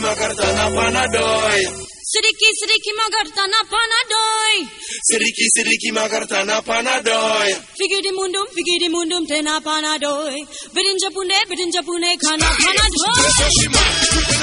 magartana panadoy. Sidiki magartana panadoy. Sidiki magartana panadoy. Figidi mundum tena panadoy. Bidinja pune kana panadoy.